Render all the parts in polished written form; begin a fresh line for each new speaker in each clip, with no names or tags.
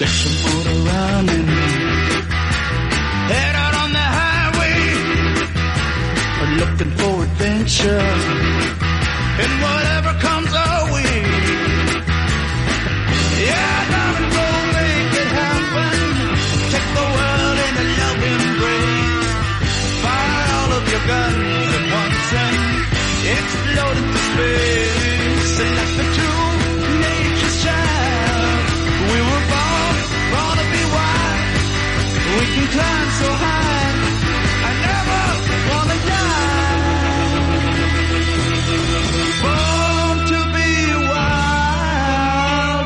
Got your motor running, head out on the highway, looking for adventure, and whatever comes our way. Yeah, darling, go make it happen. Take the world in a loving embrace. Fire all of your guns at once and explode into space. And let the true nature's child. We were born to be wild. We can climb so high. I never wanna die. Born to be wild.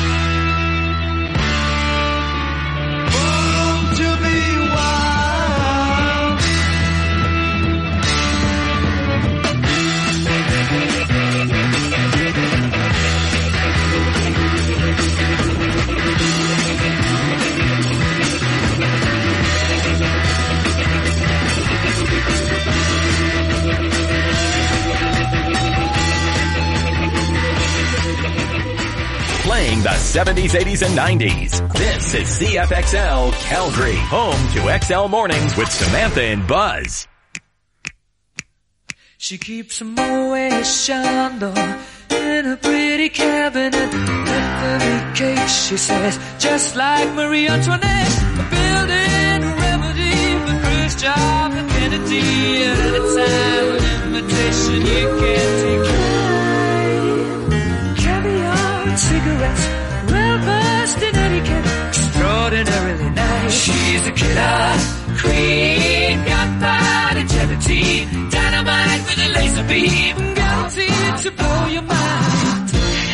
Born to be wild.
Playing the 70s, 80s, and 90s. This is CFXL Calgary, home to XL Mornings with Samantha and Buzz.
She keeps a Moet Chandon in a pretty cabinet. Anthony cake, she says, just like Marie Antoinette. A building a remedy for Khrushchev and Kennedy. At a time of invitation you can't decline. Caviar and cigarettes, well-versed in etiquette, extraordinarily nice. She's a killer queen, gunpowder gelatine, dynamite with a laser beam, guaranteed to blow your mind.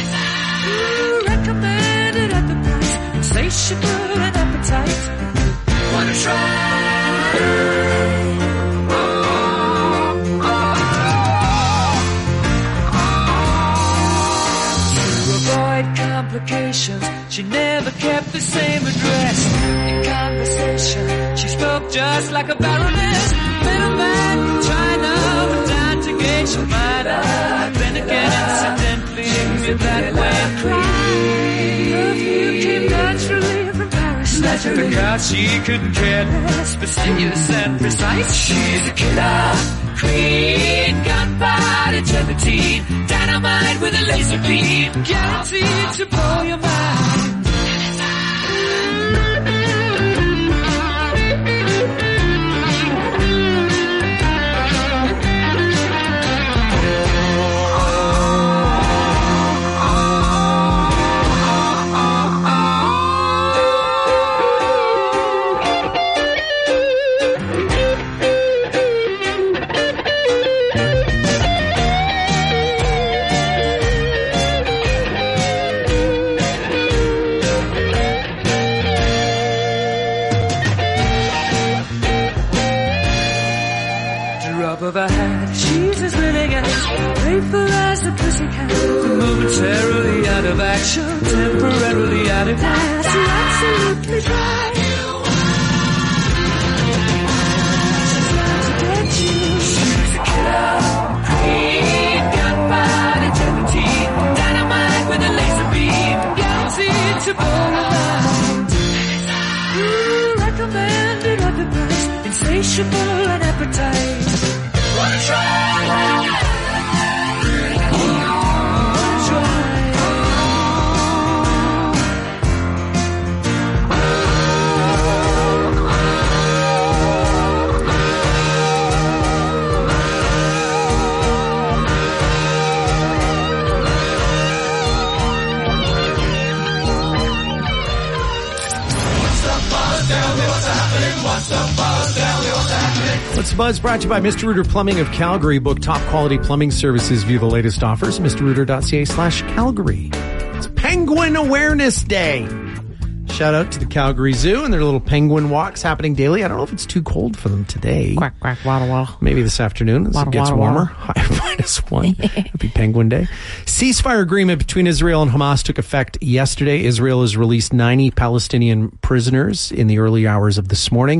Recommended at the price, insatiable and appetite. Wanna try? Complications. She never kept the same address. In conversation, she spoke just like a baroness. Middleman from China went down to gauge her mind. Then again, incidentally, with that way. Perfume came naturally from Paris. Naturally. Because she couldn't care less, fastidious and precise. She's a killer queen, gunpowder gelatine, dynamite with a laser beam, guaranteed to blow your mind. Of a hat, she's as willing as faithful as a pussycat. Momentarily out of action, temporarily out of gas. You're absolutely dry. She's out to get you. She's a killer queen, gunpowder gelatine, dynamite with a laser beam, guaranteed to blow your mind. Recommended at the price, insatiable and appetite. Wanna try?
What's the Buzz? Brought to you by Mr. Rooter Plumbing of Calgary. Book top quality plumbing services. View the latest offers. MrRooter.ca/Calgary. It's Penguin Awareness Day. Shout out to the Calgary Zoo and their little penguin walks happening daily. I don't know if it's too cold for them today.
Quack, quack, waddle, waddle.
Maybe this afternoon as it gets warmer. High -1. Happy Penguin Day. Ceasefire agreement between Israel and Hamas took effect yesterday. Israel has released 90 Palestinian prisoners in the early hours of this morning.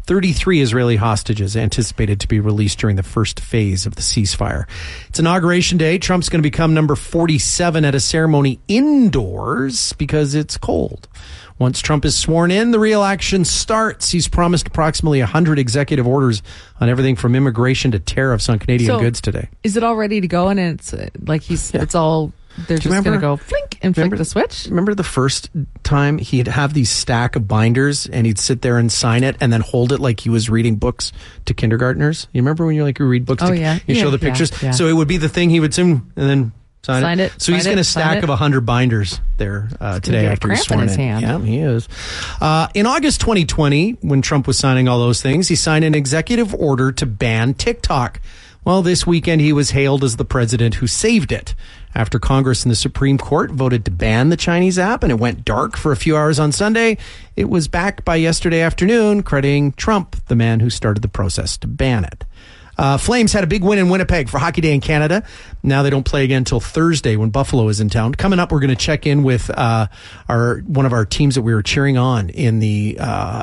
33 Israeli hostages anticipated to be released during the first phase of the ceasefire. It's Inauguration Day. Trump's going to become number 47 at a ceremony indoors because it's cold. Once Trump is sworn in, the real action starts. He's promised approximately 100 executive orders on everything from immigration to tariffs on Canadian goods today.
Is it all ready to go? And it's like it's all, they're just going to go flink and flick the switch?
Remember the first time he'd have these stack of binders and he'd sit there and sign it and then hold it like he was reading books to kindergartners? You remember when you read books you show the pictures? Yeah. So it would be the thing he would zoom and then sign it. So he's going to stack of 100 binders there today after he's sworn in. Yeah, he is. In August 2020, when Trump was signing all those things, he signed an executive order to ban TikTok. Well, this weekend he was hailed as the president who saved it. After Congress and the Supreme Court voted to ban the Chinese app and it went dark for a few hours on Sunday, it was back by yesterday afternoon, crediting Trump, the man who started the process to ban it. Flames had a big win in Winnipeg for Hockey Day in Canada. Now they don't play again until Thursday when Buffalo is in town. Coming up, we're going to check in with one of our teams that we were cheering on in the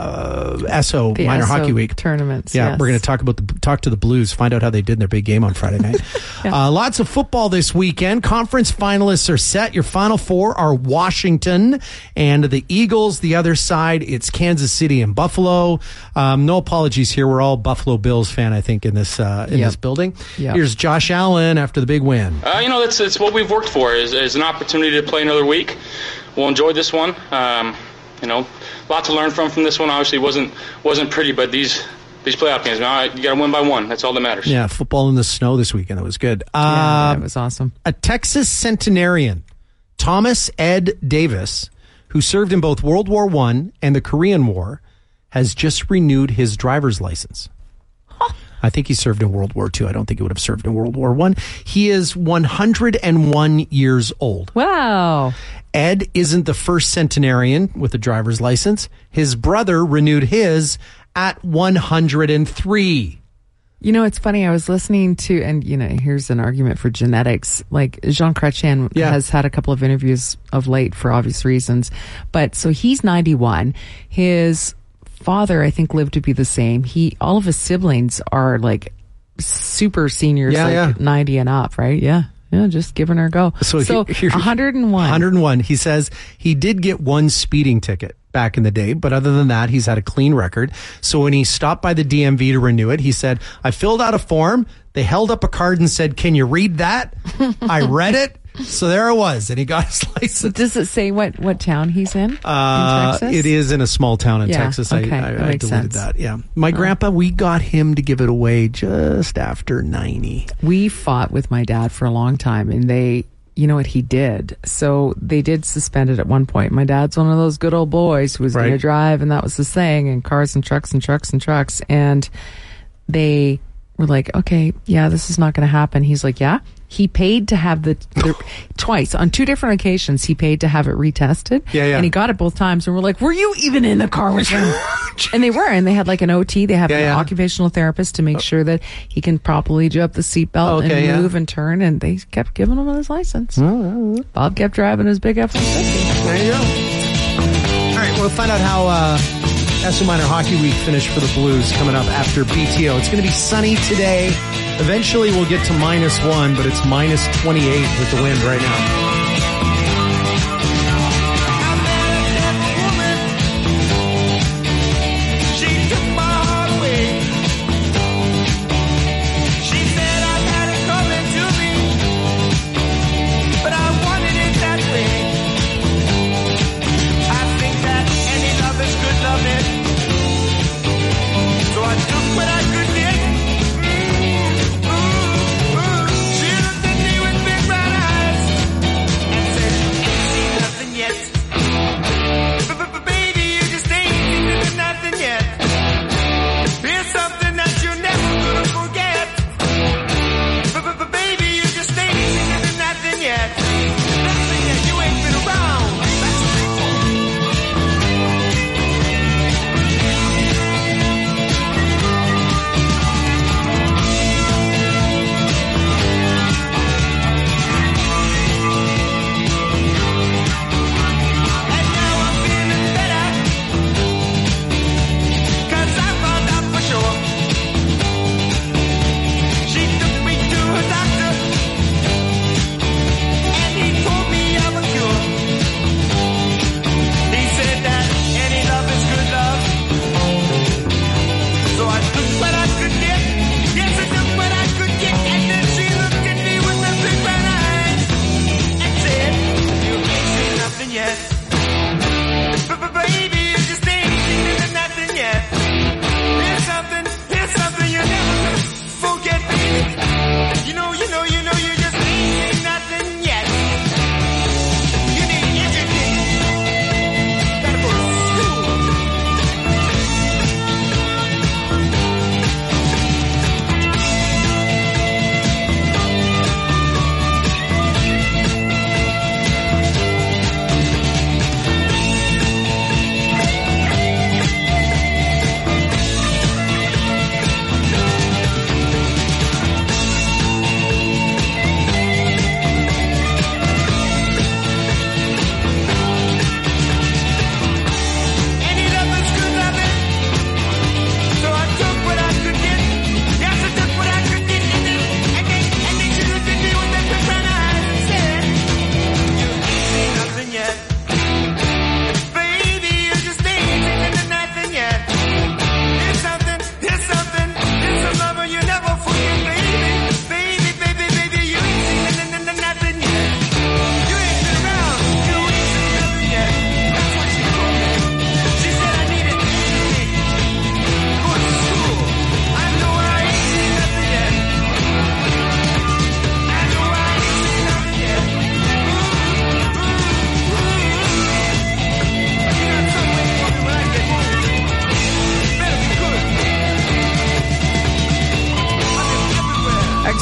Esso Minor Hockey Week
tournaments.
Yeah, we're going to talk to the Blues, find out how they did in their big game on Friday night. Lots of football this weekend. Conference finalists are set. Your Final Four are Washington and the Eagles. The other side, it's Kansas City and Buffalo. No apologies here. We're all Buffalo Bills fan, I think, in this this building. Yep. Here's Josh Allen after the big win.
It's what we've worked for is an opportunity to play another week. We'll enjoy this one. A lot to learn from this one. Obviously, wasn't pretty, but these playoff games, you got to win by one. That's all that matters.
Yeah, football in the snow this weekend. It was good.
That was awesome.
A Texas centenarian, Thomas Ed Davis, who served in both World War I and the Korean War, has just renewed his driver's license. I think he served in World War II. I don't think he would have served in World War I. He is 101 years old.
Wow.
Ed isn't the first centenarian with a driver's license. His brother renewed his at 103.
It's funny. I was listening to, and here's an argument for genetics. Like Jean Chrétien has had a couple of interviews of late for obvious reasons. But so he's 91. His father, I think, lived to be the same. All of his siblings are like super seniors, 90 and up, right? Yeah, just giving her a go. So 101.
101. He says he did get one speeding ticket back in the day, but other than that, he's had a clean record. So when he stopped by the DMV to renew it, he said, I filled out a form. They held up a card and said, can you read that? I read it. So there it was, and he got his license.
So does it say what town he's in Texas?
It is in a small town in Texas.
Okay.
I deleted that. Yeah, my grandpa, we got him to give it away just after 90.
We fought with my dad for a long time, and you know what he did? So they did suspend it at one point. My dad's one of those good old boys who was going to drive, and that was his thing, and cars and trucks and trucks and trucks. And they were like, okay, this is not going to happen. He's like, yeah. He paid to have the twice on two different occasions. He paid to have it retested. And he got it both times. And we're like, were you even in the car with him? And they were. And they had like an OT. They have an occupational therapist to make sure that he can properly do up the seatbelt and move and turn. And they kept giving him his license. Bob kept driving his big F-150.
There you go. All right, we'll find out how Esso Minor Hockey Week finished for the Blues coming up after BTO. It's going to be sunny today. Eventually we'll get to -1, but it's -28 with the wind right now.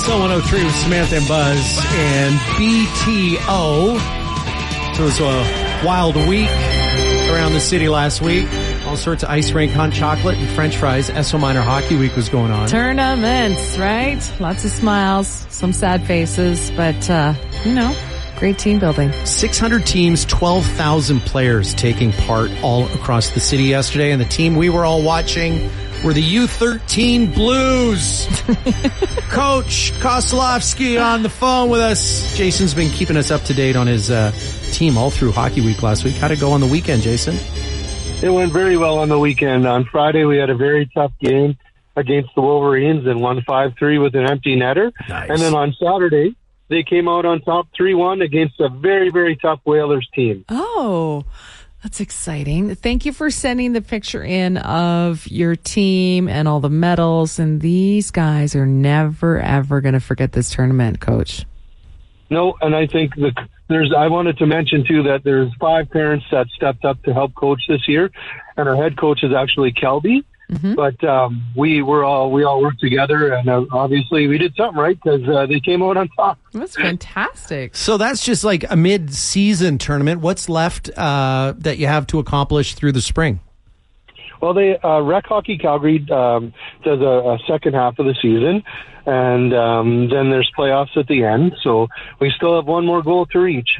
XL 103 with Samantha and Buzz and BTO. So it was a wild week around the city last week. All sorts of ice rink, hot chocolate, and French fries. SO Minor Hockey Week was going on.
Tournaments, right? Lots of smiles, some sad faces, but, great team building.
600 teams, 12,000 players taking part all across the city yesterday. And the team we were all watching were the U13 Blues. Coach Koslowski on the phone with us. Jason's been keeping us up to date on his team all through Hockey Week last week. How'd it go on the weekend, Jason?
It went very well on the weekend. On Friday, we had a very tough game against the Wolverines and won 5-3 with an empty netter.
Nice.
And then on Saturday, they came out on top 3-1 against a very, very tough Whalers team.
Oh, that's exciting. Thank you for sending the picture in of your team and all the medals. And these guys are never, ever going to forget this tournament, Coach.
No, and I think I wanted to mention, too, that there's 5 parents that stepped up to help coach this year. And our head coach is actually Kelby. Mm-hmm. But we all worked together, and obviously we did something right because they came out on top.
That's fantastic.
So that's just like a mid-season tournament. What's left that you have to accomplish through the spring?
Well, Rec Hockey Calgary does a second half of the season, and then there's playoffs at the end. So we still have one more goal to reach.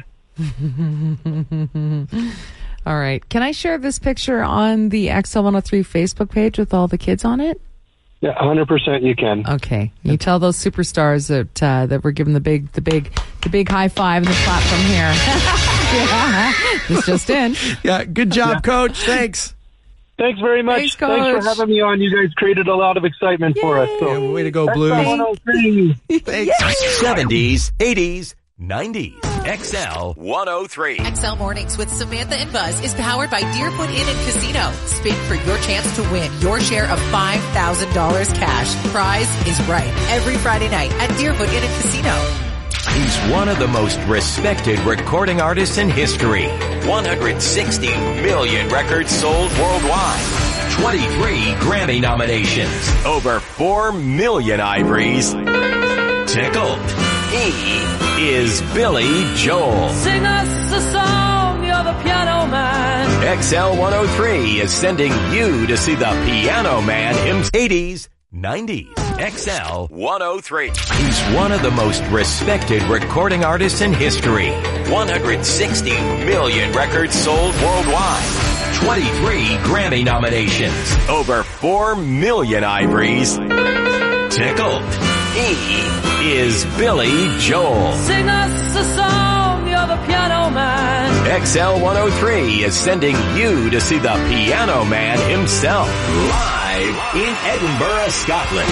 All right. Can I share this picture on the XL 103 Facebook page with all the kids on it?
Yeah, 100% you can.
Okay. You tell those superstars that we're giving the big high five and the clap from here. Yeah. This just in.
Yeah, good job, Coach. Thanks.
Thanks very much.
Thanks, Coach.
Thanks for having me on. You guys created a lot of excitement for us. So.
Yeah, way to go, Blues.
Thanks. 70s, 80s, 90s. XL 103.
XL Mornings with Samantha and Buzz is powered by Deerfoot Inn and Casino. Spin for your chance to win your share of $5,000 cash. Prize is right every Friday night at Deerfoot Inn and Casino.
He's one of the most respected recording artists in history. 160 million records sold worldwide. 23 Grammy nominations. Over 4 million ivories. Tickled. He is Billy Joel.
Sing us a song, you're the piano man.
XL 103 is sending you to see the Piano Man in 80s, 90s. XL 103. He's one of the most respected recording artists in history. 160 million records sold worldwide. 23 Grammy nominations. Over 4 million ivories. Tickled. He is Billy Joel.
Sing us a song, you're the piano man.
XL 103 is sending you to see the Piano Man himself. Live in Edinburgh, Scotland.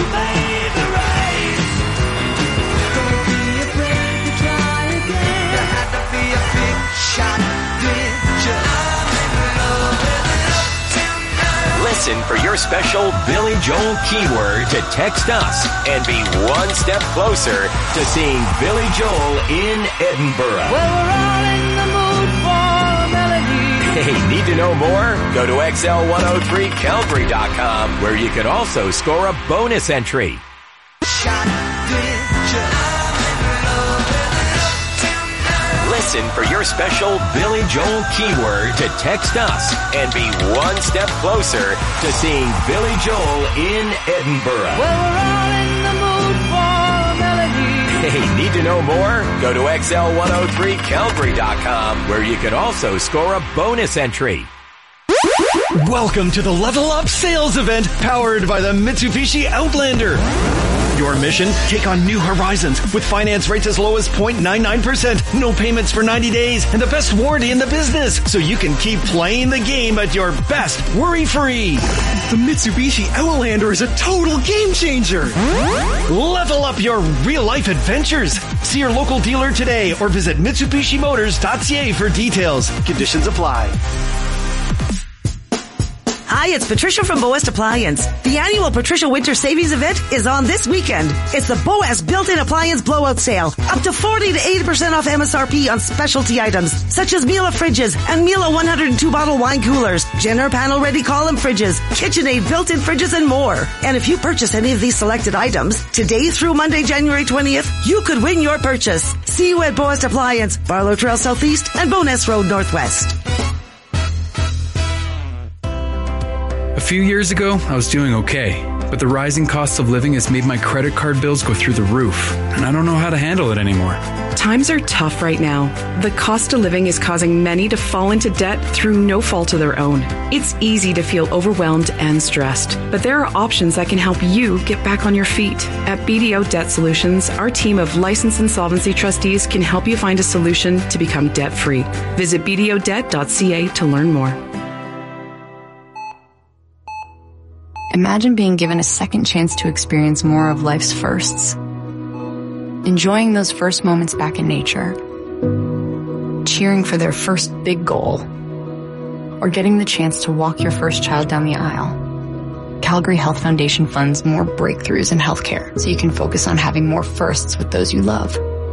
Listen for your special Billy Joel keyword to text us and be one step closer to seeing Billy Joel in Edinburgh.
Well, we're all in the mood for a melody.
Hey, need to know more? Go to XL103Calgary.com where you can also score a bonus entry. Listen for your special Billy Joel keyword to text us and be one step closer to seeing Billy Joel in Edinburgh.
Well, we're all in the mood for a melody.
Hey, need to know more? Go to XL103Calgary.com where you can also score a bonus entry.
Welcome to the Level Up Sales Event powered by the Mitsubishi Outlander. Your mission? Take on new horizons with finance rates as low as 0.99%, no payments for 90 days, and the best warranty in the business, so you can keep playing the game at your best, worry-free. The Mitsubishi Outlander is a total game changer. Level up your real-life adventures. See your local dealer today or visit MitsubishiMotors.ca for details. Conditions apply.
Hi, it's Patricia from Boas Appliance. The annual Patricia Winter Savings Event is on this weekend. It's the Boas Built-in Appliance Blowout Sale. Up to 40 to 80% off MSRP on specialty items, such as Miele fridges and Miele 102-bottle wine coolers, Jenner panel-ready column fridges, KitchenAid built-in fridges, and more. And if you purchase any of these selected items, today through Monday, January 20th, you could win your purchase. See you at Boas Appliance, Barlow Trail Southeast, and Bowness Road Northwest.
A few years ago, I was doing okay, but the rising cost of living has made my credit card bills go through the roof, and I don't know how to handle it anymore.
Times are tough right now. The cost of living is causing many to fall into debt through no fault of their own. It's easy to feel overwhelmed and stressed, but there are options that can help you get back on your feet. At BDO Debt Solutions, our team of licensed insolvency trustees can help you find a solution to become debt-free. Visit bdodebt.ca to learn more.
Imagine being given a second chance to experience more of life's firsts. Enjoying those first moments back in nature. Cheering for their first big goal. Or getting the chance to walk your first child down the aisle. Calgary Health Foundation funds more breakthroughs in healthcare so you can focus on having more firsts with those you love.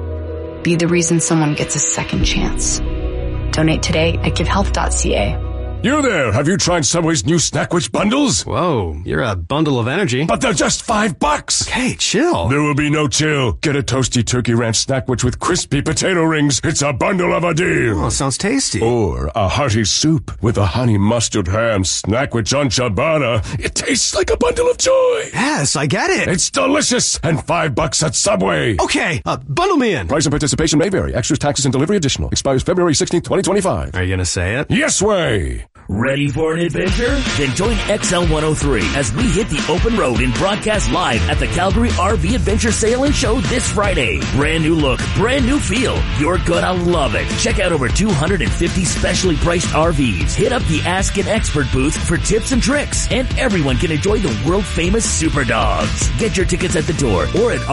Be the reason someone gets a second chance. Donate today at givehealth.ca.
You there, have you tried Subway's new Snackwich bundles?
Whoa, you're a bundle of energy.
But they're just $5.
Hey, chill.
There will be no chill. Get a toasty turkey ranch Snackwich with crispy potato rings. It's a bundle of a deal.
Oh, sounds tasty.
Or a hearty soup with a honey mustard ham Snackwich on ciabatta. It tastes like a bundle of joy.
Yes, I get it.
It's delicious and $5 at Subway.
Okay, bundle me in.
Price and participation may vary. Extras, taxes, and delivery additional. Expires February 16th, 2025.
Are you going to say it?
Yes way.
Ready for an adventure? Then join XL 103 as we hit the open road and broadcast live at the Calgary RV Adventure Sale and Show this Friday. Brand new look, brand new feel. You're gonna love it. Check out over 250 specially priced RVs. Hit up the Ask an Expert booth for tips and tricks. And everyone can enjoy the world famous Super Dogs. Get your tickets at the door or at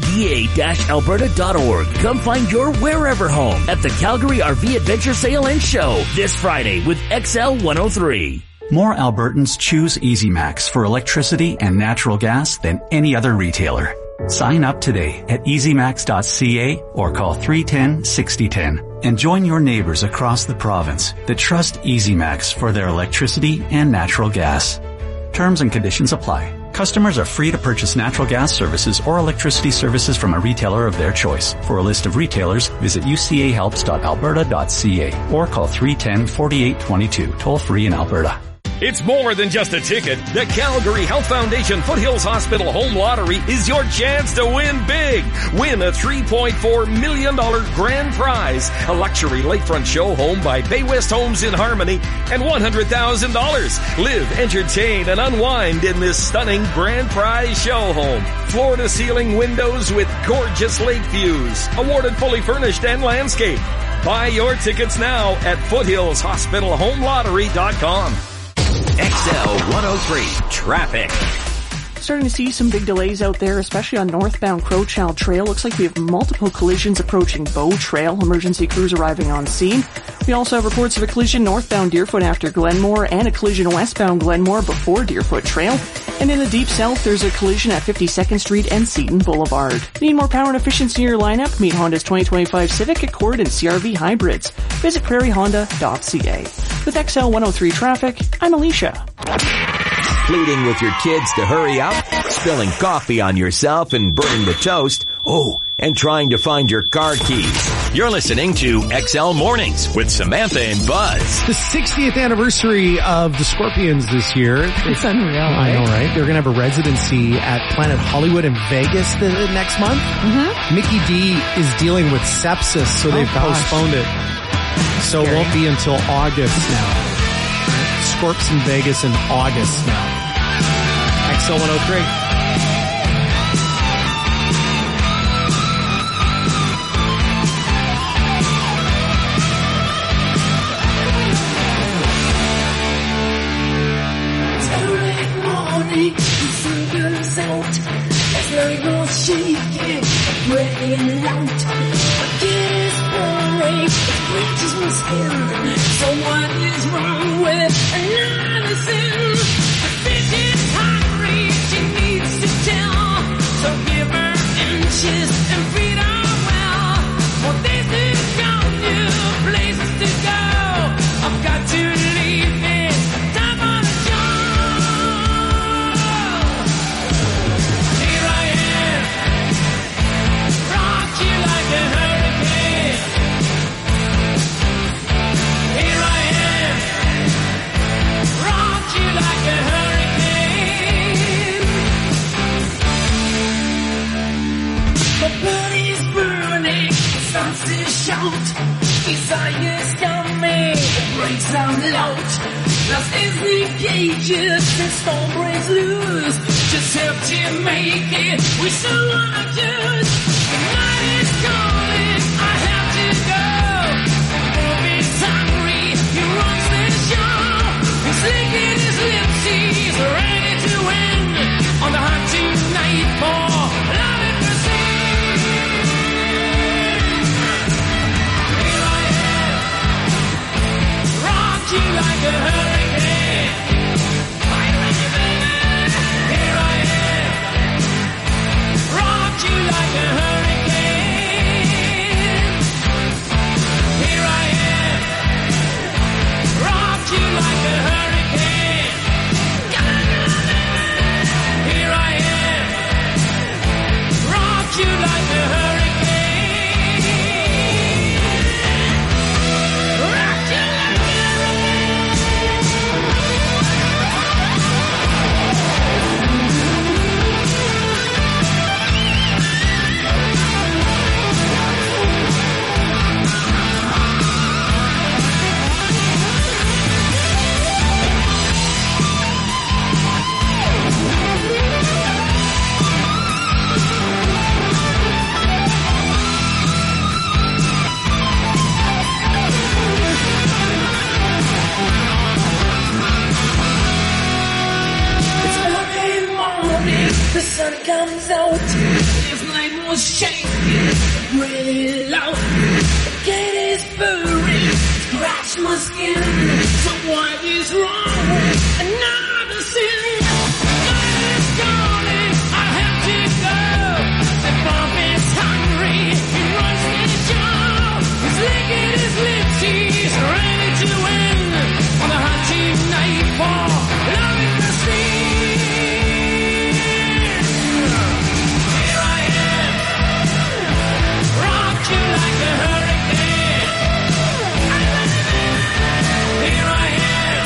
rvda-alberta.org. Come find your wherever home at the Calgary RV Adventure Sale and Show this Friday with XL 103.
More Albertans choose EasyMax for electricity and natural gas than any other retailer. Sign up today at easymax.ca or call 310-6010 and join your neighbors across the province that trust EasyMax for their electricity and natural gas. Terms and conditions apply. Customers are free to purchase natural gas services or electricity services from a retailer of their choice. For a list of retailers, visit ucahelps.alberta.ca or call 310-4822, toll free in Alberta.
It's more than just a ticket. The Calgary Health Foundation Foothills Hospital Home Lottery is your chance to win big. Win a $3.4 million grand prize, a luxury lakefront show home by Bay West Homes in Harmony, and $100,000. Live, entertain, and unwind in this stunning grand prize show home. Floor-to-ceiling windows with gorgeous lake views. Awarded fully furnished and landscape. Buy your tickets now at foothillshospitalhomelottery.com.
XL 103 Traffic.
Starting to see some big delays out there, especially on northbound Crowchild Trail. Looks like we have multiple collisions approaching Bow Trail. Emergency crews arriving on scene. We also have reports of a collision northbound Deerfoot after Glenmore and a collision westbound Glenmore before Deerfoot Trail. And in the deep south, there's a collision at 52nd Street and Seton Boulevard. Need more power and efficiency in your lineup? Meet Honda's 2025 Civic, Accord, and CR-V hybrids. Visit prairiehonda.ca. With XL 103 Traffic, I'm Alicia.
Pleading with your kids to hurry up, spilling coffee on yourself and burning the toast. Oh, and trying to find your car keys. You're listening to XL Mornings with Samantha and Buzz.
The 60th anniversary of the Scorpions this year.
It's unreal, right?
I know, right? They're going to have a residency at Planet Hollywood in Vegas the next month. Mm-hmm. Mickey D is dealing with sepsis, so they've postponed it. So it won't be until August now. Scorps in Vegas in August now. XL 103.
So what is wrong with everything? Lost as the cages and storm breaks loose. Just help to make it. We still wanna do it. The night is calling. I have to go. Bob is hungry. He runs the show. He's licking his lips. He's ready to win on the hunt tonight for love and mercy. Here I am, rock you like a hurricane. Here I am, rock you like a hurricane. Here I am, rock you like a hurricane. Here I am, rock you like a hurricane. Rock you like a It's early morning, the sun comes out. This night was shaking, really loud. The gate is burning, scratch my skin. So what is wrong? Another sin. Night is calling, I have to go. The Bob is hungry, he runs the show. He's licking his lips, he's ready to win on the hunt tonight for love and mercy. Here I am, rock you like a hurricane. Here I am,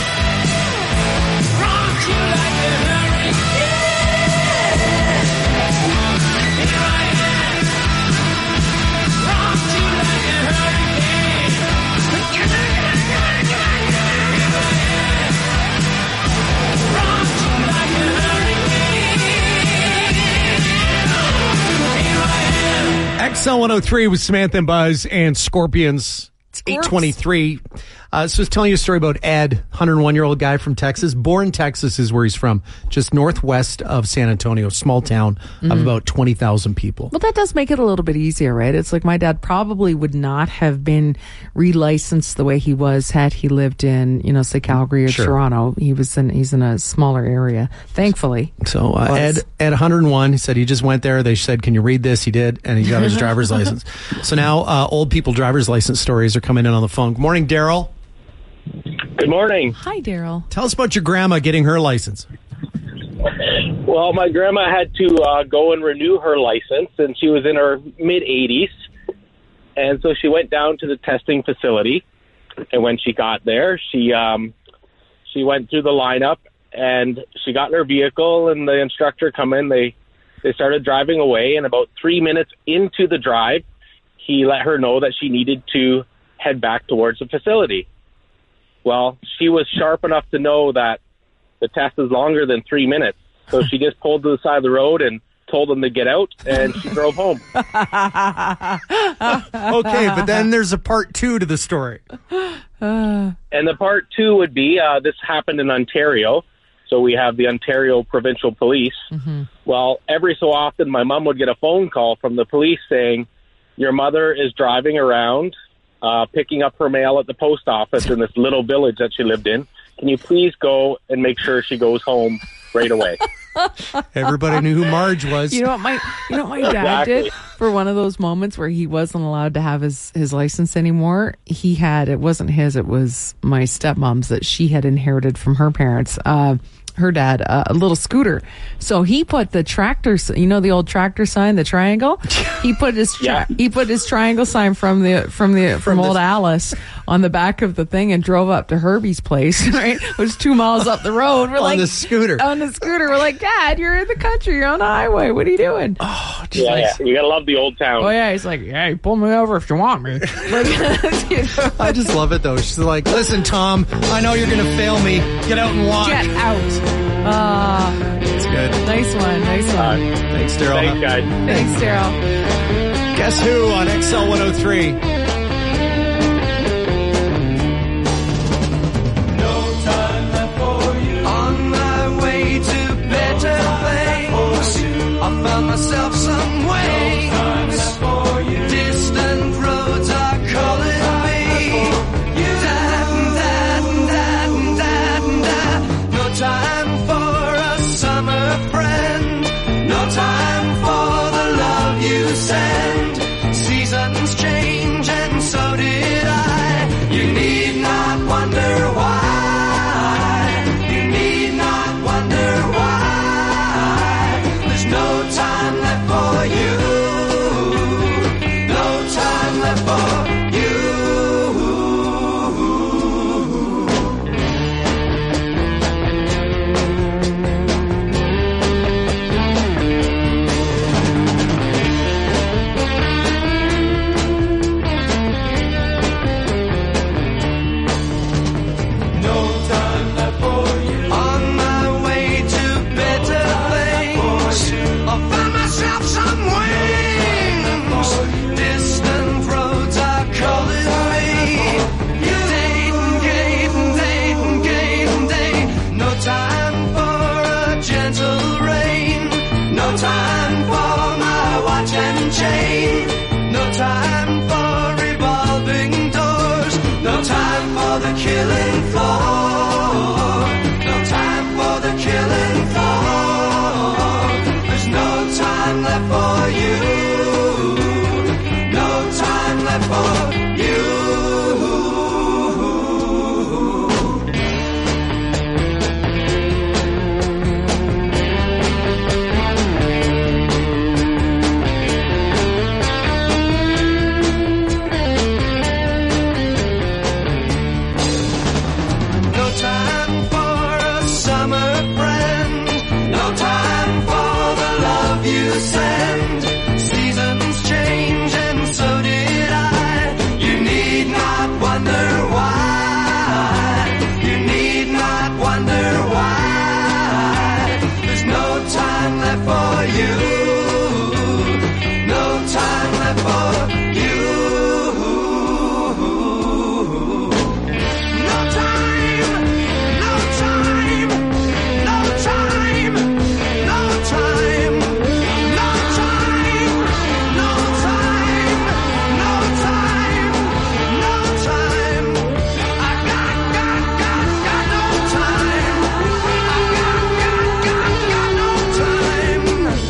rock you like a hurricane. Here I am, rock you like a hurricane. Here I am, rock you like a hurricane.
XL 103 with Samantha and Buzz and Scorpions. It's 8:23. So I was telling you a story about Ed, 101-year-old guy from Texas. Born Texas is where he's from, just northwest of San Antonio, small town of about 20,000 people.
Well, that does make it a little bit easier, right? It's like my dad probably would not have been relicensed the way he was had he lived in, say Calgary or Toronto. He's in a smaller area, thankfully.
So Ed 101, he said he just went there. They said, "Can you read this?" He did, and he got his driver's license. So now old people driver's license stories are coming in on the phone. Good morning, Daryl.
Good morning.
Hi, Daryl.
Tell us about your grandma getting her license.
Well, my grandma had to go and renew her license, and she was in her mid-80s. And so she went down to the testing facility. And when she got there, she went through the lineup, and she got in her vehicle, and the instructor come in. They started driving away, and about 3 minutes into the drive, he let her know that she needed to head back towards the facility. Well, she was sharp enough to know that the test is longer than 3 minutes. So she just pulled to the side of the road and told them to get out, and she drove home.
Okay, but then there's a part two to the story.
And the part two would be, this happened in Ontario. So we have the Ontario Provincial Police.
Mm-hmm.
Well, every so often my mom would get a phone call from the police saying, your mother is driving around picking up her mail at the post office in this little village that she lived in. Can you please go and make sure she goes home right away?
Everybody knew who Marge was.
You know what my dad did for one of those moments where he wasn't allowed to have his license anymore? He had, it wasn't his, it was my stepmom's that she had inherited from her parents. her dad, a little scooter. So he put the tractor, the old tractor sign, the triangle. He put his triangle sign from old Alice on the back of the thing and drove up to Herbie's place. Right, it was 2 miles up the road. We're
on the scooter.
We're like, Dad, you're in the country. You're on the highway. What are you doing?
Oh,
yeah. You gotta love the old town.
Oh yeah, he's like, yeah, you pull me over if you want me.
I just love it though. She's like, listen, Tom, I know you're gonna fail me. Get out and walk.
Get out.
That's good.
Nice one.
Thanks, Daryl.
Thanks, guys.
Thanks, Daryl.
Guess who on XL 103?
I found myself some wings. Distant roads are calling me. No time for a summer friend. No time for the love you send. Seasons change and so did I. You need not wonder why. You need not wonder why. No time left for you. No time left for you. No time left for you. On my way to better things. I found myself some wings. Distant roads are calling me. Date. No time for a gentle rain. No time for my watch and chain. No time for revolving doors. No time for the killing floor. No time for the killing floor. No time left for you. No time left for you. No time for a summer friend. No time for the love you send. Seasons change and so did I. You need not wonder why. You need not wonder why. There's no time left for you. No time left for you. No time. No time. No time. No time. No time. No time. No time. No time. I got no time. I got no time.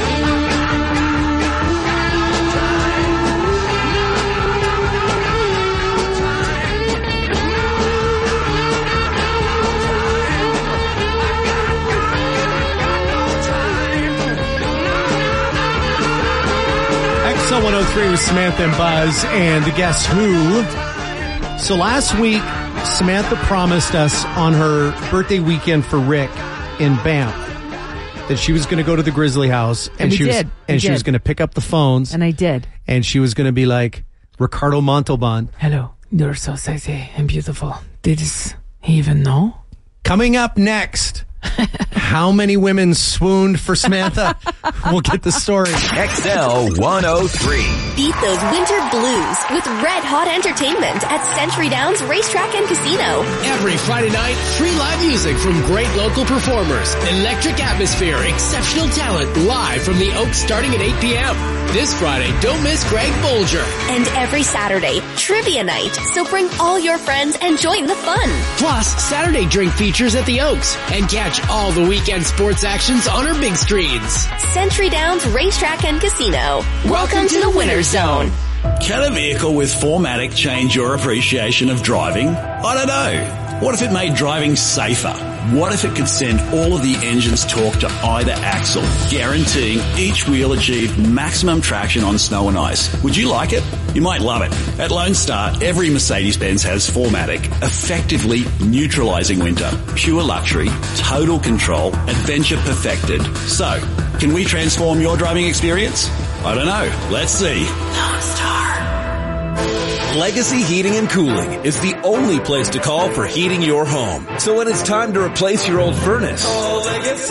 XL 103 with Samantha and Buzz, and guess who? So last week, Samantha promised us on her birthday weekend for Rick in Banff that she was going to go to the Grizzly House, and she was going to pick up the phones,
and I did,
and she was going to be like Ricardo Montalban.
Hello, you're so sexy and beautiful. Did he even know?
Coming up next. How many women swooned for Samantha? We'll get the story.
XL 103.
Beat those winter blues with red hot entertainment at Century Downs Racetrack and Casino.
Every Friday night, free live music from great local performers, electric atmosphere, exceptional talent, live from the Oaks starting at 8 p.m. This Friday, don't miss Greg Bolger.
And every Saturday, trivia night. So bring all your friends and join the fun.
Plus, Saturday drink features at the Oaks and catch all the weekend sports actions on our big screens.
Century Downs Racetrack and Casino. Welcome to the Winner's Zone.
Can a vehicle with 4MATIC change your appreciation of driving? I don't know.
What if it made driving safer? What if it could send all of the engine's torque to either axle, guaranteeing each wheel achieved maximum traction on snow and ice? Would you like it? You might love it. At Lone Star, every Mercedes-Benz has 4MATIC, effectively neutralizing winter. Pure luxury, total control, adventure perfected. So, can we transform your driving experience? I don't know. Let's see. Lone Star.
Legacy Heating and Cooling is the only place to call for heating your home. So when it's time to replace your old furnace,
Call Legacy.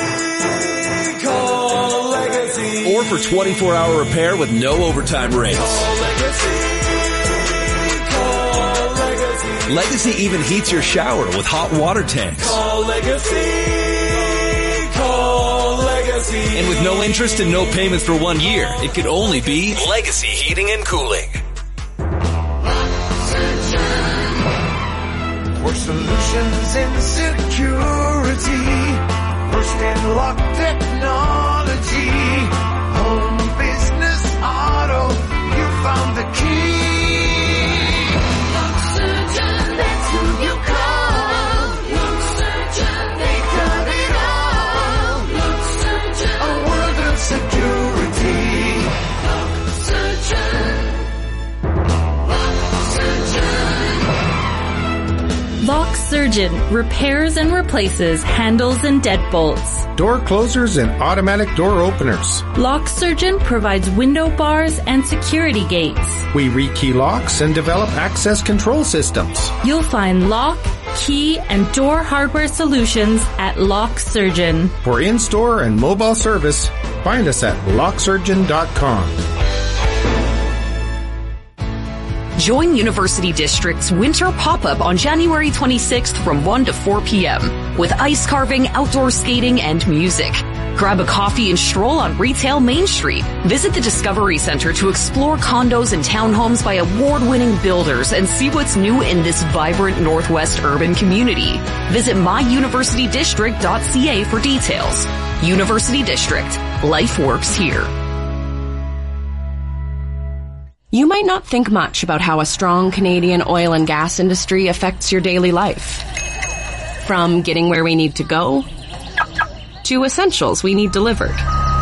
Call Legacy.
or for 24-hour repair with no overtime rates.
Call Legacy. Call Legacy.
Legacy even heats your shower with hot water tanks.
Call Legacy. Call Legacy.
And with no interest and no payments for 1 year, it could only be Legacy Heating and Cooling.
For solutions in security, first in lock technology, home, business, auto, you found the key. Lock Surgeon, that's who you call. Lock Surgeon, they got it all. Lock Surgeon, a world of security. Lock Surgeon.
Lock Surgeon repairs and replaces handles and deadbolts.
Door closers and automatic door openers.
Lock Surgeon provides window bars and security gates.
We rekey locks and develop access control systems.
You'll find lock, key, and door hardware solutions at Lock Surgeon.
For in-store and mobile service, find us at locksurgeon.com.
Join University District's Winter Pop-Up on January 26th from 1 to 4 p.m. with ice carving, outdoor skating, and music. Grab a coffee and stroll on Retail Main Street. Visit the Discovery Center to explore condos and townhomes by award-winning builders and see what's new in this vibrant Northwest urban community. Visit myuniversitydistrict.ca for details. University District. Life works here.
You might not think much about how a strong Canadian oil and gas industry affects your daily life. From getting where we need to go, to essentials we need delivered,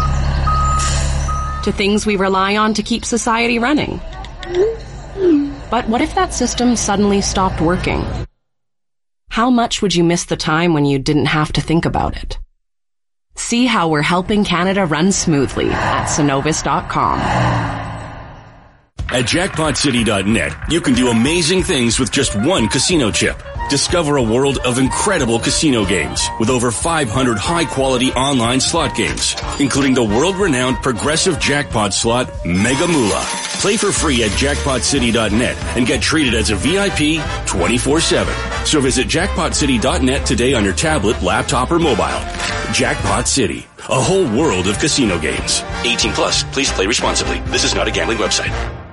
to things we rely on to keep society running. But what if that system suddenly stopped working? How much would you miss the time when you didn't have to think about it? See how we're helping Canada run smoothly at Cenovus.com.
At JackpotCity.net, you can do amazing things with just one casino chip. Discover a world of incredible casino games with over 500 high-quality online slot games, including the world-renowned progressive jackpot slot Mega Moolah. Play for free at JackpotCity.net and get treated as a VIP 24/7. So visit JackpotCity.net today on your tablet, laptop, or mobile. Jackpot City, a whole world of casino games. 18 plus. Please play responsibly. This is not a gambling website.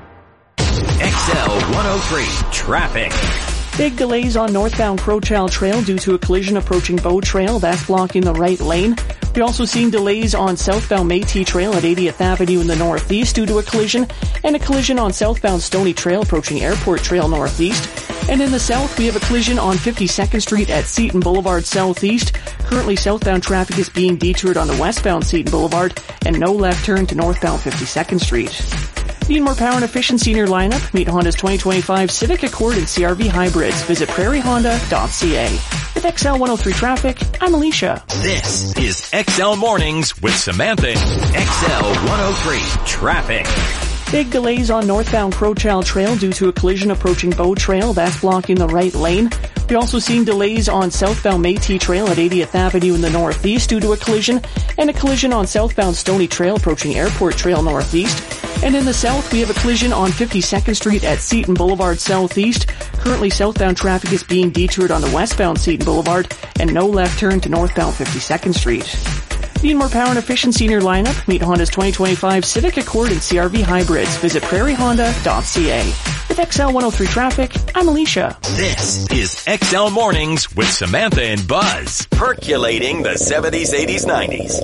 XL 103 traffic.
Big delays on northbound Crowchild Trail due to a collision approaching Bow Trail. That's blocking the right lane. We're also seeing delays on southbound Métis Trail at 80th Avenue in the northeast due to a collision, and a collision on southbound Stony Trail approaching Airport Trail northeast. And in the south, we have a collision on 52nd Street at Seton Boulevard southeast. Currently, southbound traffic is being detoured on the westbound Seton Boulevard, and no left turn to northbound 52nd Street. Need more power and efficiency in your lineup? Meet Honda's 2025 Civic Accord and CR-V hybrids. Visit prairiehonda.ca. With XL 103 traffic, I'm Alicia.
This is XL Mornings with Samantha. XL 103 traffic.
Big delays on northbound Crowchild Trail due to a collision approaching Bow Trail. That's blocking the right lane. We're also seeing delays on southbound Métis Trail at 80th Avenue in the northeast due to a collision, and a collision on southbound Stony Trail approaching Airport Trail northeast. And in the south, we have a collision on 52nd Street at Seton Boulevard southeast. Currently, southbound traffic is being detoured on the westbound Seton Boulevard, and no left turn to northbound 52nd Street. Need more power and efficiency in your lineup? Meet Honda's 2025 Civic Accord and CR-V hybrids. Visit prairiehonda.ca. With XL 103 traffic, I'm Alicia.
This is XL Mornings with Samantha and Buzz. Percolating the 70s, 80s, 90s.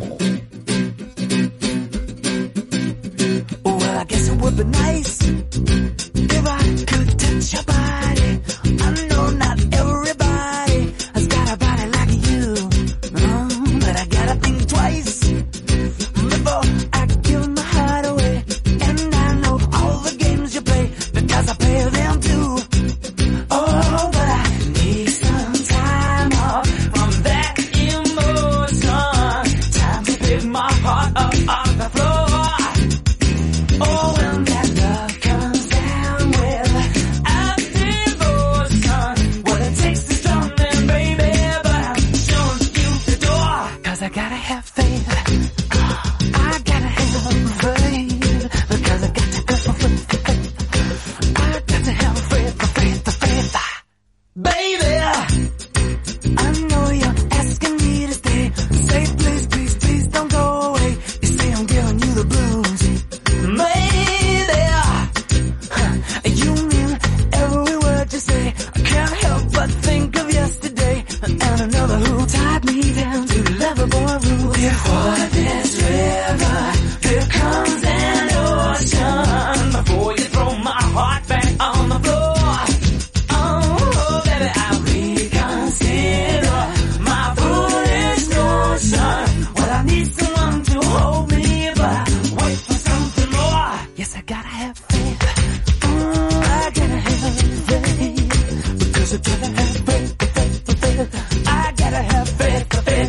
Well, I guess it would be nice if I could touch your body. I know not every
Before this river, there comes an ocean. Before you throw my heart back on the floor. Oh, baby, I'll reconsider my foolish notion. Well, I need someone to hold me, but I wait for something more. Yes, I gotta have faith. I gotta have faith. Because I gotta have faith. I gotta have faith.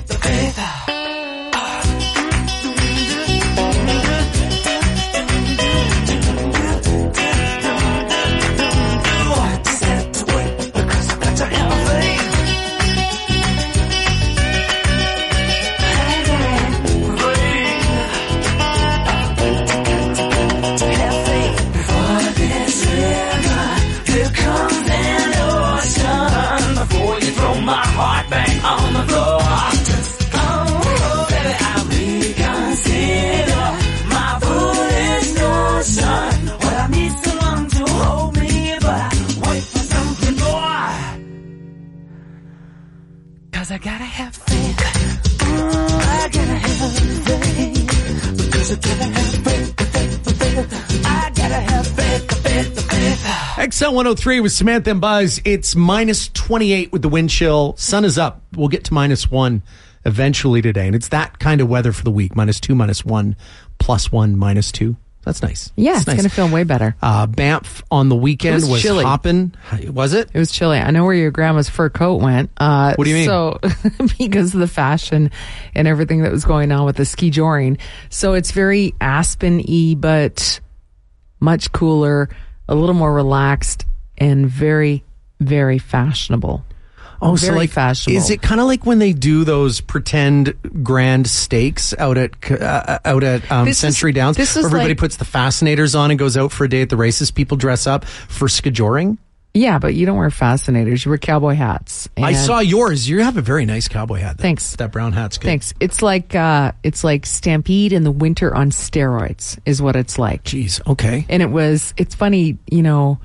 I gotta have faith. I gotta have faith. Because I gotta have faith. I gotta have faith.
XL 103 with Samantha and Buzz. It's minus 28 with the wind chill. Sun is up. We'll get to -1 eventually today. And it's that kind of weather for the week. -2, -1, +1, -2. That's nice.
Yeah, it's
nice.
going to feel way better.
Banff on the weekend was
chilly.
hopping. Was it?
It was chilly. I know where your grandma's fur coat went.
What do you mean?
So, because of the fashion and everything that was going on with the ski joring. So it's very Aspen-y, but much cooler, a little more relaxed, and very, very fashionable.
Oh,
very
so like,
fashionable.
is it kind of like when they do those pretend grand stakes out at Century Downs?
This is
where everybody
like,
puts the fascinators on and goes out for a day at the races. People dress up for skijoring.
Yeah, but you don't wear fascinators. You wear cowboy hats.
I saw yours. You have a very nice cowboy hat.
Thanks.
That brown hat's good.
Thanks. It's like Stampede in the winter on steroids is what it's like.
Jeez. Okay.
And it's funny, you know,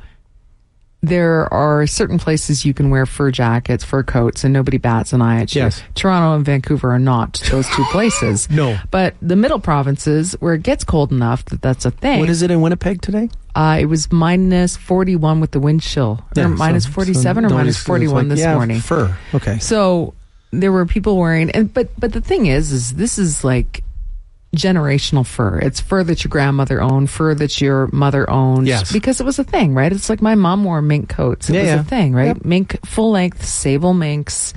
there are certain places you can wear fur jackets, fur coats, and nobody bats an eye at you.
Yes.
Toronto and Vancouver are not those two places.
No.
But the middle provinces, where it gets cold enough that that's a thing.
What is it in Winnipeg today?
It was -41 with the wind chill.
Yeah,
or -47 or -41 this morning.
Fur. Okay.
So there were people wearing, but the thing is this is like generational fur. It's fur that your grandmother owned, fur that your mother owned.
Yes.
Because it was a thing, right? It's like my mom wore mink coats. It was a thing, right?
Yep.
Mink, full length, sable minks,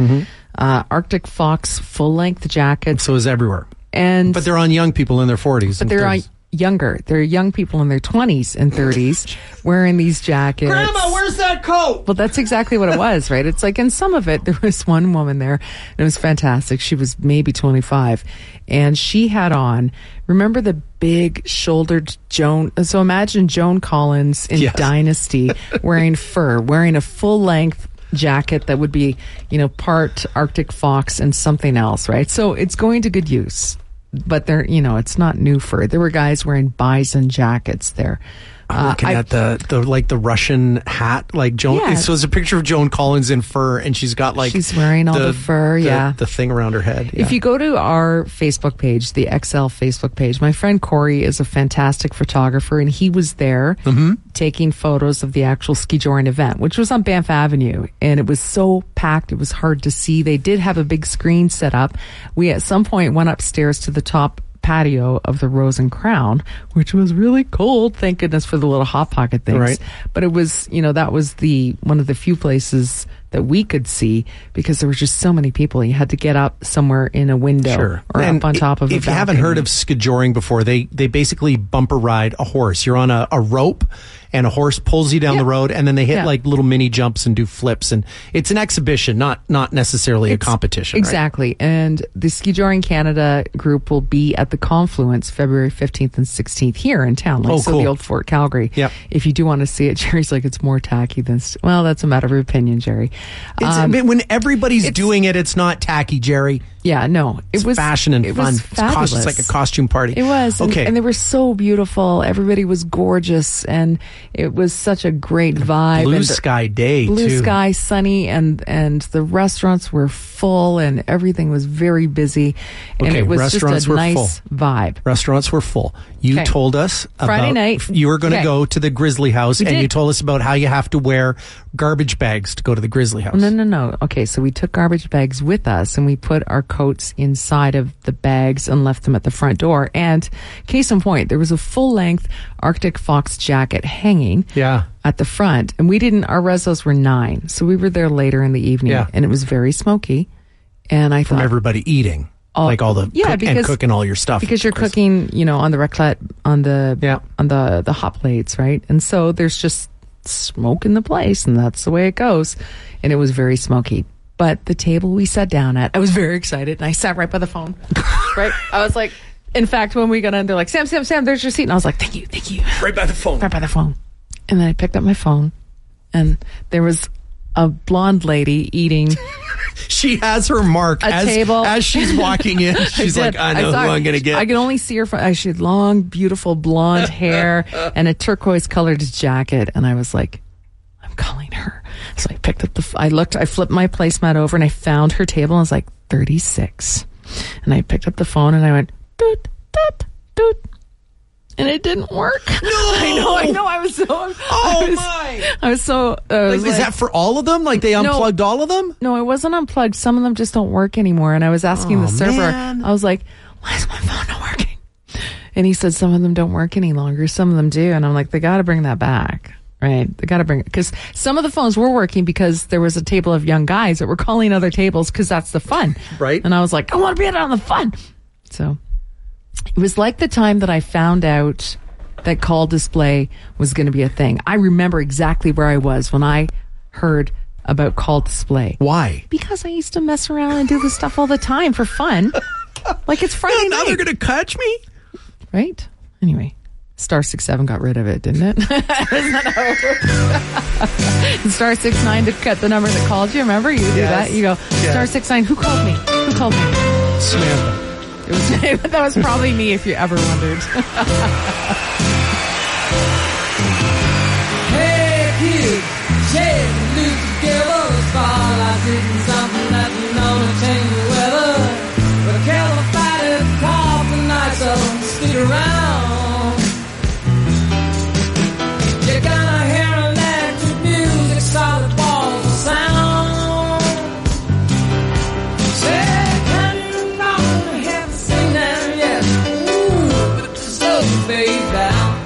Arctic fox, full length jackets.
So it's everywhere.
But
they're on young people in their 40s.
But they're on younger. They're young people in their 20s and 30s wearing these jackets.
Grandma, where's that coat?
Well, that's exactly what it was, right? It's like in some of it, there was one woman there, and it was fantastic. She was maybe 25, and she had on, remember the big shouldered Joan? So imagine Joan Collins in Dynasty wearing fur, wearing a full length jacket that would be, you know, part Arctic fox and something else, right? So it's going to good use. But they're, you know, it's not new fur. There were guys wearing bison jackets there.
I'm looking at the Russian hat, like Joan.
Yeah.
So it's a picture of Joan Collins in fur, and she's got like
she's wearing all the fur,
the thing around her head. Yeah.
If you go to our Facebook page, the XL Facebook page, my friend Corey is a fantastic photographer, and he was there taking photos of the actual ski joring event, which was on Banff Avenue, and it was so packed, it was hard to see. They did have a big screen set up. We at some point went upstairs to the top patio of the Rose and Crown, which was really cold. Thank goodness for the little Hot Pocket things.
Right.
But it was, you know, that was one of the few places that we could see because there were just so many people. You had to get up somewhere in a window or up on top of a balcony.
If you haven't heard of skijoring before, they basically bumper ride a horse. You're on a rope, and a horse pulls you down the road, and then they hit like little mini jumps and do flips, and it's an exhibition, not necessarily a competition.
Exactly. Right? And the Ski Joring Canada group will be at the Confluence February 15th and 16th here in town, like the old Fort Calgary.
Yep.
If you do want to see it, Jerry's like, it's more tacky than, well, that's a matter of opinion, Jerry.
When everybody's doing it, it's not tacky, Jerry.
Yeah, no, it was
fashion and fun.
Fabulous.
It's like a costume party.
It was.
Okay.
And they were so beautiful. Everybody was gorgeous, and it was such a great vibe.
Blue sky day,
blue
too.
sky, sunny, and the restaurants were full, and everything was very busy. And it was just a nice vibe.
Restaurants were full. You told us about
Friday night.
You were going to go to the Grizzly House, and you told us about how you have to wear garbage bags to go to the Grizzly House.
No. Okay, so we took garbage bags with us, and we put our coats inside of the bags and left them at the front door. And case in point, there was a full-length Arctic Fox jacket hanging at the front. And our resos were 9, so we were there later in the evening, and it was very smoky. And I thought...
From everybody eating. Like all the... and cooking all your stuff.
Because you're cooking, on the raclette, on the hot plates, right? And so there's just smoke in the place, and that's the way it goes. And it was very smoky. But the table we sat down at, I was very excited, and I sat right by the phone. Right? I was like, in fact, when we got in, they're like, Sam, there's your seat. And I was like, thank you.
Right by the phone.
Right by the phone. And then I picked up my phone, and there was a blonde lady eating.
She has her mark
table
as she's walking in. She's like, I know who I'm going to get.
I could only see her. She had long, beautiful blonde hair and a turquoise colored jacket. And I was like, I'm calling her. So I picked up I flipped my placemat over, and I found her table, and I was like, 36. And I picked up the phone, and I went, doot, doot, doot. And it didn't work.
No,
I know. I was so. I was so.
Is that for all of them? Like they unplugged all of them?
No, it wasn't unplugged. Some of them just don't work anymore. And I was asking the server. Man. I was like, "Why is my phone not working?" And he said, "Some of them don't work any longer. Some of them do." And I'm like, "They got to bring that back." Right. They got to bring it, because some of the phones were working because there was a table of young guys that were calling other tables because that's the fun.
Right.
And I was like, I want to be in on the fun. So it was like the time that I found out that call display was going to be a thing. I remember exactly where I was when I heard about call display.
Why?
Because I used to mess around and do this stuff all the time for fun. Like it's Friday night.
Now they're going to catch me?
Right? Anyway. Star 67 got rid of it, didn't it? Isn't that how it works? Star 69 to cut the number that called you. Remember, you do that. You go Star 69. Who called me?
Samantha.
That was probably me, if you ever wondered.
Hey kid, shake the loop together. Spotlight hitting something that we know to change the weather. But I can't fight it, call tonight, so stick around. You're gonna hear electric music, solid balls of sound. Say, can you come to hear me sing now? Yes, ooh, but it's so fade down.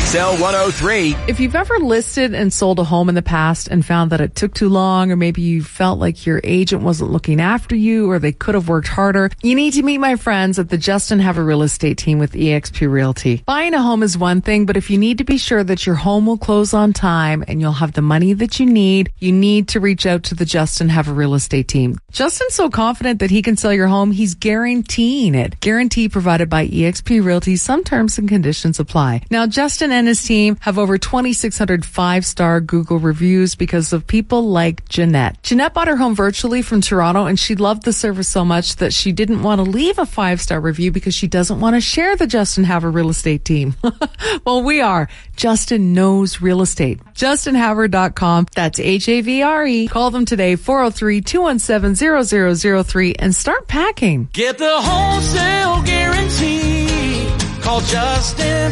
XL 103.
If you've ever listed and sold a home in the past and found that it took too long, or maybe you felt like your agent wasn't looking after you, or they could have worked harder, you need to meet my friends at the Justin Haver Real Estate team with eXp Realty. Buying a home is one thing, but if you need to be sure that your home will close on time and you'll have the money that you need to reach out to the Justin Haver Real Estate team. Justin's so confident that he can sell your home, he's guaranteeing it. Guarantee provided by eXp Realty. Some terms and conditions apply. Now, Justin and his team have over 2,600 5-star Google reviews because of people like Jeanette. Jeanette bought her home virtually from Toronto, and she loved the service so much that she didn't want to leave a 5-star review because she doesn't want to share the Justin Haver Real Estate team. Well, we are. Justin knows real estate. JustinHaver.com. That's HAVRE. Call them today, 403-217-0003, and start packing.
Get the wholesale guarantee. Call Justin,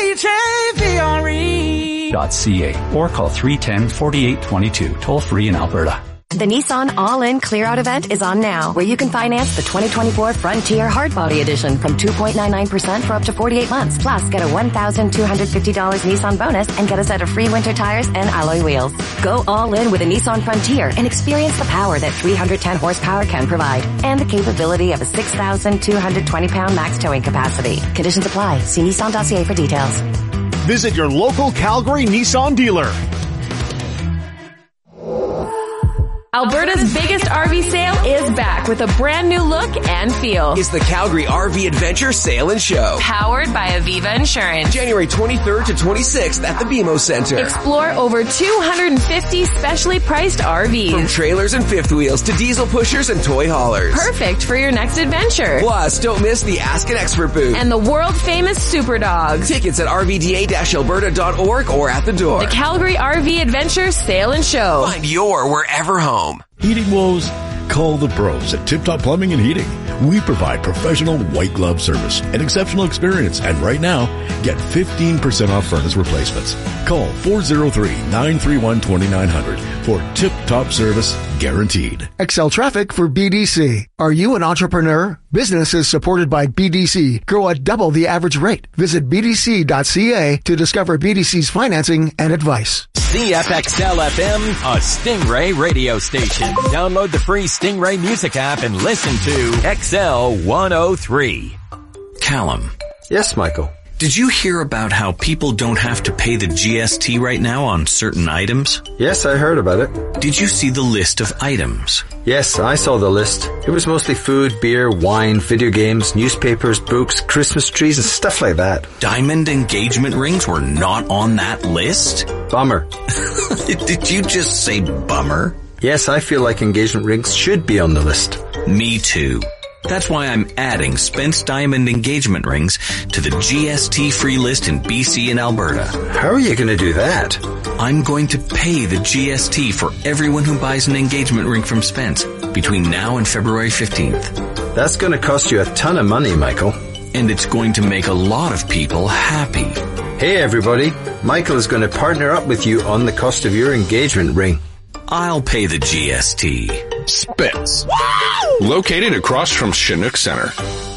HAVRE.ca or call 310-4822, toll free in Alberta.
The Nissan All-In Clear-Out event is on now, where you can finance the 2024 Frontier Hardbody Edition from 2.99% for up to 48 months. Plus, get a $1,250 Nissan bonus and get a set of free winter tires and alloy wheels. Go all in with a Nissan Frontier and experience the power that 310 horsepower can provide and the capability of a 6,220-pound max towing capacity. Conditions apply. See Nissan.ca for details.
Visit your local Calgary Nissan dealer.
Alberta's biggest RV sale is back with a brand new look and feel.
It's the Calgary RV Adventure Sale and Show.
Powered by Aviva Insurance.
January 23rd to 26th at the BMO Center.
Explore over 250 specially priced RVs.
From trailers and fifth wheels to diesel pushers and toy haulers.
Perfect for your next adventure.
Plus, don't miss the Ask an Expert booth.
And the world famous Super Dogs.
Tickets at rvda-alberta.org or at the door.
The Calgary RV Adventure Sale and Show.
Find your wherever home.
Heating woes? Call the pros at Tip Top Plumbing and Heating. We provide professional white glove service and exceptional experience. And right now, get 15% off furnace replacements. Call 403-931-2900 for Tip Top service guaranteed.
XL Traffic for BDC. Are you an entrepreneur? Business is supported by BDC. Grow at double the average rate. Visit BDC.ca to discover BDC's financing and advice.
CFXL FM, a Stingray radio station. Download the free Stingray music app and listen to XL 103.
Callum.
Yes, Michael.
Did you hear about how people don't have to pay the GST right now on certain items?
Yes, I heard about it.
Did you see the list of items?
Yes, I saw the list. It was mostly food, beer, wine, video games, newspapers, books, Christmas trees, and stuff like that.
Diamond engagement rings were not on that list?
Bummer.
Did you just say bummer?
Yes, I feel like engagement rings should be on the list.
Me too. That's why I'm adding Spence Diamond engagement rings to the GST-free list in BC and Alberta.
How are you going to do that?
I'm going to pay the GST for everyone who buys an engagement ring from Spence between now and February 15th.
That's going to cost you a ton of money, Michael.
And it's going to make a lot of people happy.
Hey everybody, Michael is going to partner up with you on the cost of your engagement ring.
I'll pay the GST.
Spence. Located across from Chinook Center.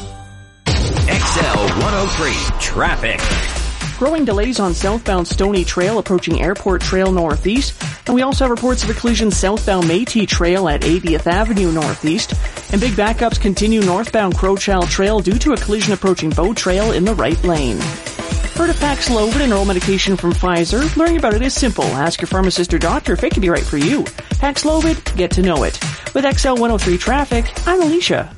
XL 103 traffic.
Growing delays on southbound Stony Trail approaching Airport Trail Northeast. And we also have reports of a collision southbound Métis Trail at 80th Avenue Northeast. And big backups continue northbound Crowchild Trail due to a collision approaching Bow Trail in the right lane. Heard of Paxlovid, an oral medication from Pfizer? Learning about it is simple. Ask your pharmacist or doctor if it can be right for you. Paxlovid, get to know it. With XL 103 Traffic, I'm Alicia.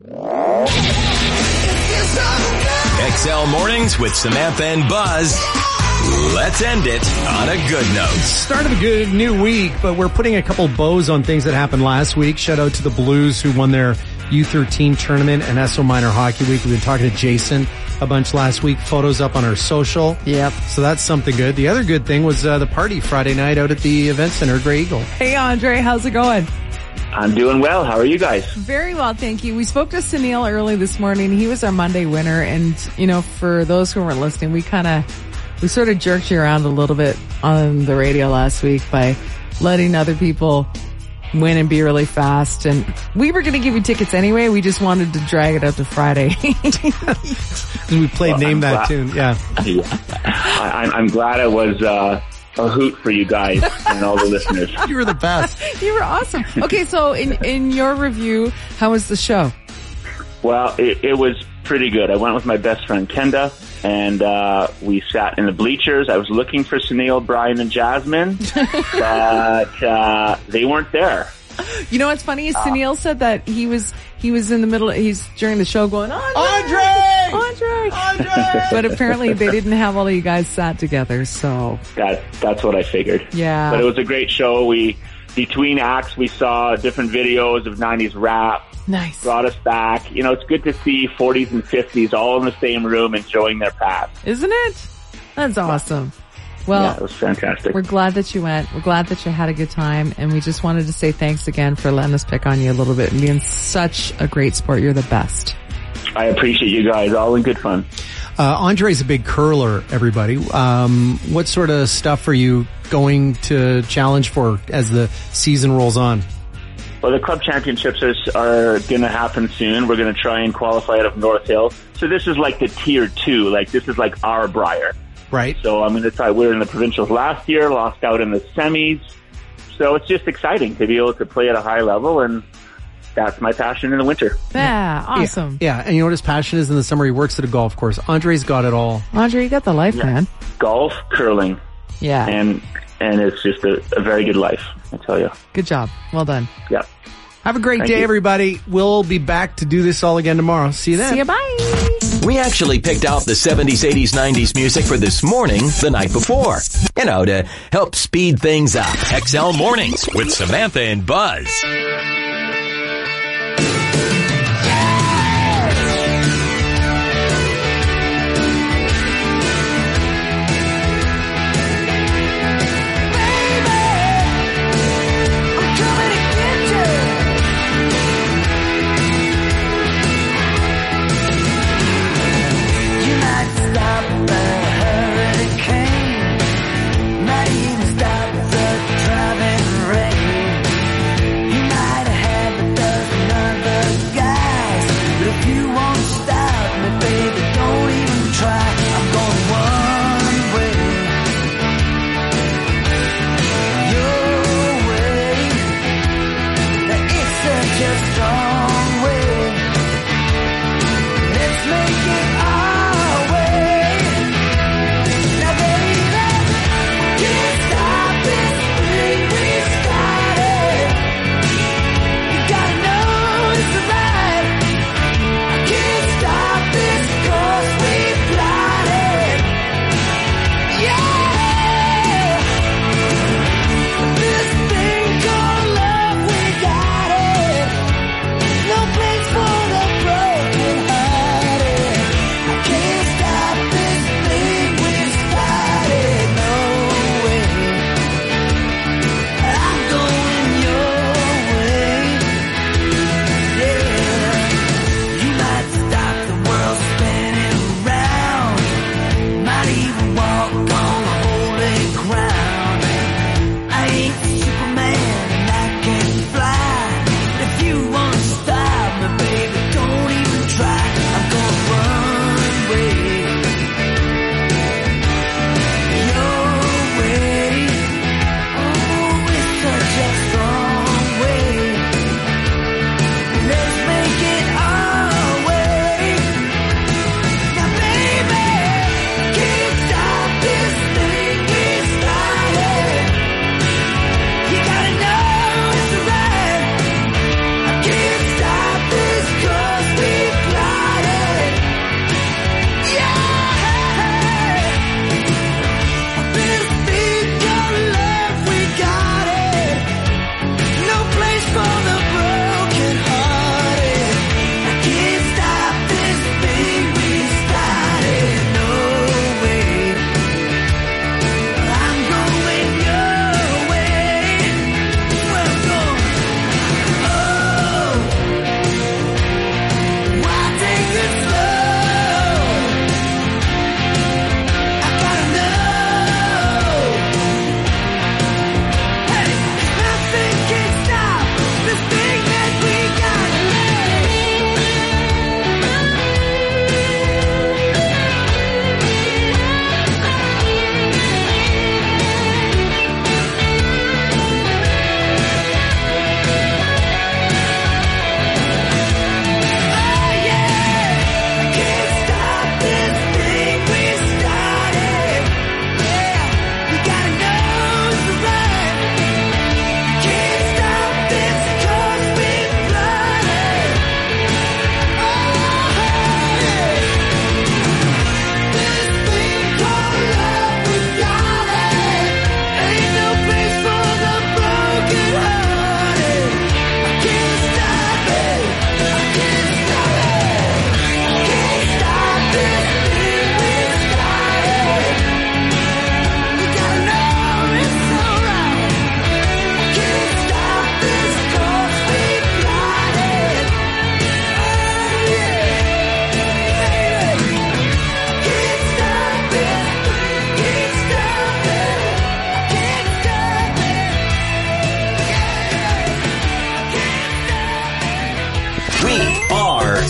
XL Mornings with Samantha and Buzz. Let's end it on a good note.
Start of a good new week, but we're putting a couple bows on things that happened last week. Shout out to the Blues who won their U13 tournament and ESO Minor Hockey Week. We've been talking to Jason a bunch last week. Photos up on our social.
Yep.
So that's something good. The other good thing was the party Friday night out at the event center, Grey Eagle.
Hey, Andre, how's it going?
I'm doing well. How are you guys?
Very well, thank you. We spoke to Sunil early this morning. He was our Monday winner. And, you know, for those who weren't listening, we sort of jerked you around a little bit on the radio last week by letting other people win and be really fast. And we were going to give you tickets anyway. We just wanted to drag it out to Friday.
We played Name That Tune. Yeah.
I'm glad it was a hoot for you guys and all the listeners.
You were the best.
You were awesome. Okay, so in your review, how was the show?
Well, it was pretty good. I went with my best friend Kenda, and we sat in the bleachers. I was looking for Sunil, Brian, and Jasmine, but they weren't there.
You know what's funny? Sunil said that he was in the middle. He's during the show going, Andre. But apparently they didn't have all of you guys sat together. So
that's what I figured.
Yeah.
But it was a great show. Between acts, we saw different videos of 90s rap.
Nice.
Brought us back. You know, it's good to see 40s and 50s all in the same room enjoying their past.
Isn't it? That's awesome. Well,
yeah, it was fantastic.
We're glad that you went. We're glad that you had a good time. And we just wanted to say thanks again for letting us pick on you a little bit and being such a great sport. You're the best.
I appreciate you guys. All in good fun.
Andre's a big curler, everybody. What sort of stuff are you going to challenge for as the season rolls on?
Well, the club championships are going to happen soon. We're going to try and qualify out of North Hill. So this is like the tier 2. Like, this is like our Briar.
Right.
So I'm going to try. We were in the provincials last year, lost out in the semis. So it's just exciting to be able to play at a high level, and that's my passion in the winter.
Yeah, awesome.
Yeah, and you know what his passion is in the summer? He works at a golf course. Andre's got it all.
Andre, you got the life, man.
Golf, curling.
Yeah.
And it's just a very good life, I tell you.
Good job. Well done.
Yeah.
Have a great day, everybody. We'll be back to do this all again tomorrow. See you then.
See you, bye.
We actually picked out the 70s, 80s, 90s music for this morning the night before. You know, to help speed things up. XL Mornings with Samantha and Buzz.
Might even stop the driving rain. You might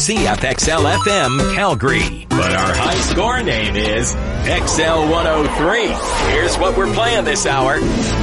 CFXL-FM Calgary. But our high score name is XL103. Here's what we're playing this hour.